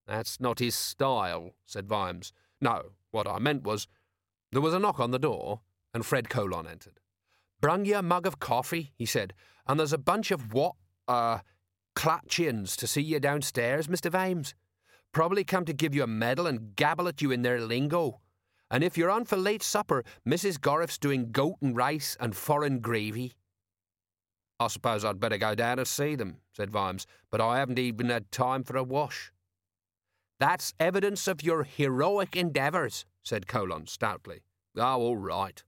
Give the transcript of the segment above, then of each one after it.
That's not his style, said Vimes. No, what I meant was... There was a knock on the door, and Fred Colon entered. Brung you a mug of coffee, he said, and there's a bunch of Clatchians to see you downstairs, Mr. Vimes. Probably come to give you a medal and gabble at you in their lingo. And if you're on for late supper, Mrs. Gorriff's doing goat and rice and foreign gravy. I suppose I'd better go down and see them, said Vimes, but I haven't even had time for a wash. That's evidence of your heroic endeavours, said Colon stoutly. Oh, all right.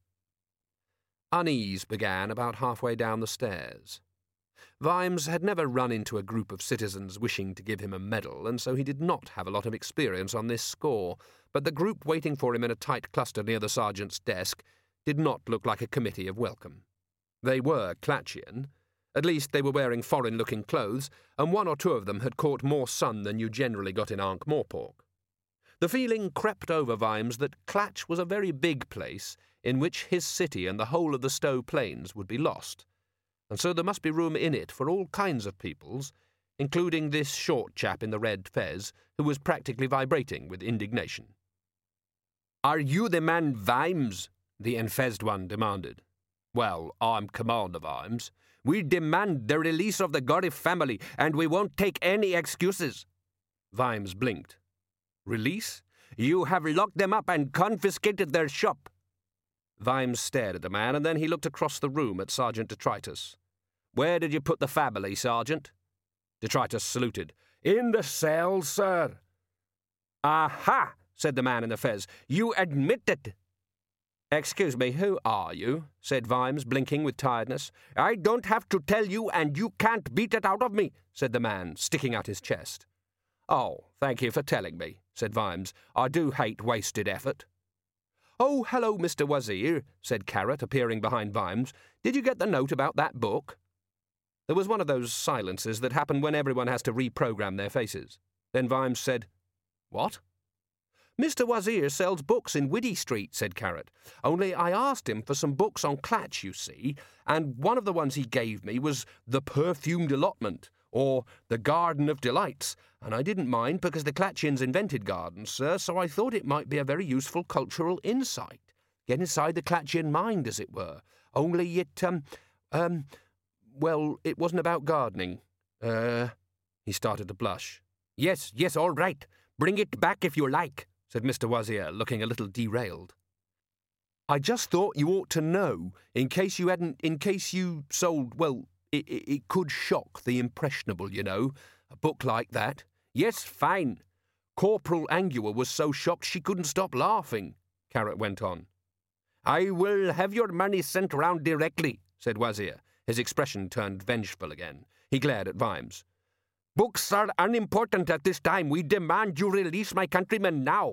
Unease began about halfway down the stairs. Vimes had never run into a group of citizens wishing to give him a medal, and so he did not have a lot of experience on this score, but the group waiting for him in a tight cluster near the sergeant's desk did not look like a committee of welcome. They were Clatchian. At least they were wearing foreign-looking clothes, and one or two of them had caught more sun than you generally got in Ankh-Morpork. The feeling crept over Vimes that Clatch was a very big place in which his city and the whole of the Stow Plains would be lost, and so there must be room in it for all kinds of peoples, including this short chap in the red fez who was practically vibrating with indignation. "Are you the man Vimes?" the enfezed one demanded. "Well, I'm Commander Vimes. We demand the release of the Gorriff family, and we won't take any excuses." Vimes blinked. "Release? You have locked them up and confiscated their shop." Vimes stared at the man, and then he looked across the room at Sergeant Detritus. "Where did you put the family, Sergeant?" Detritus saluted. "In the cell, sir." "Aha!" said the man in the fez. "You admit it." "Excuse me, who are you?" said Vimes, blinking with tiredness. "I don't have to tell you, and you can't beat it out of me," said the man, sticking out his chest. "Oh, thank you for telling me," said Vimes. "I do hate wasted effort." "Oh, hello, Mr. Wazir," said Carrot, appearing behind Vimes. "Did you get the note about that book?" There was one of those silences that happen when everyone has to reprogram their faces. Then Vimes said, "What?" "Mr. Wazir sells books in Widdy Street," said Carrot. "Only I asked him for some books on Clatch, you see, and one of the ones he gave me was The Perfumed Allotment, or The Garden of Delights, and I didn't mind because the Clatchians invented gardens, sir, so I thought it might be a very useful cultural insight. Get inside the Clatchian mind, as it were. Only well, it wasn't about gardening. He started to blush. Yes, all right. Bring it back if you like," said Mr. Wazir, looking a little derailed. "I just thought you ought to know, in case you sold, well, it could shock the impressionable, you know, a book like that." "Yes, fine." "Corporal Angua was so shocked she couldn't stop laughing," Carrot went on. "I will have your money sent round directly," said Wazir. His expression turned vengeful again. He glared at Vimes. "Books are unimportant at this time. We demand you release my countrymen now."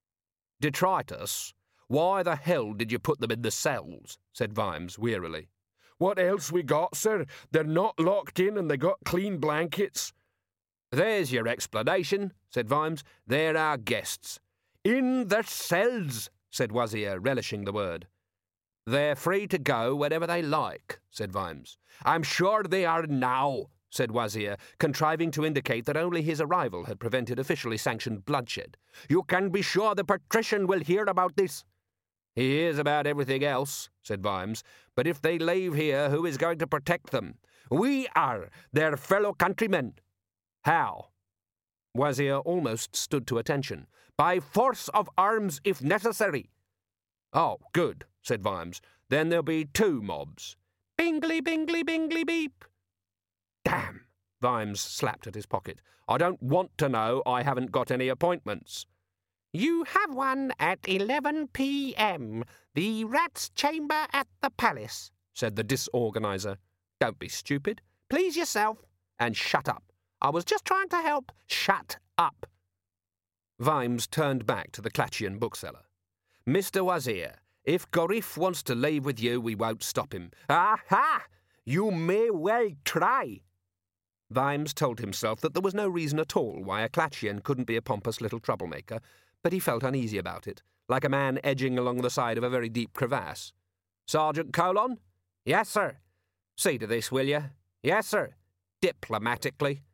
"Detritus, why the hell did you put them in the cells?" said Vimes wearily. "What else we got, sir? They're not locked in and they got clean blankets." "There's your explanation," said Vimes. "They're our guests." "In the cells," said Wazir, relishing the word. "They're free to go whenever they like," said Vimes. "I'm sure they are now," said Wazir, contriving to indicate that only his arrival had prevented officially sanctioned bloodshed. "You can be sure the patrician will hear about this." "He hears about everything else," said Vimes. "But if they leave here, who is going to protect them?" "We are, their fellow countrymen." "How?" Wazir almost stood to attention. "By force of arms, if necessary." "Oh, good," said Vimes. "Then there'll be 2 mobs." "Bingly, bingly, bingly, beep." "Damn!" Vimes slapped at his pocket. "I don't want to know. I haven't got any appointments." "You have one at 11 p.m. The Rat's Chamber at the Palace," said the disorganizer. "Don't be stupid. Please yourself. And shut up. I was just trying to help. Shut up." Vimes turned back to the Clatchian bookseller. "Mr. Wazir, if Gorriff wants to leave with you, we won't stop him." "Aha! You may well try." Vimes told himself that there was no reason at all why a Clatchian couldn't be a pompous little troublemaker, but he felt uneasy about it, like a man edging along the side of a very deep crevasse. "Sergeant Colon?" "Yes, sir." "See to this, will you?" "Yes, sir." Diplomatically.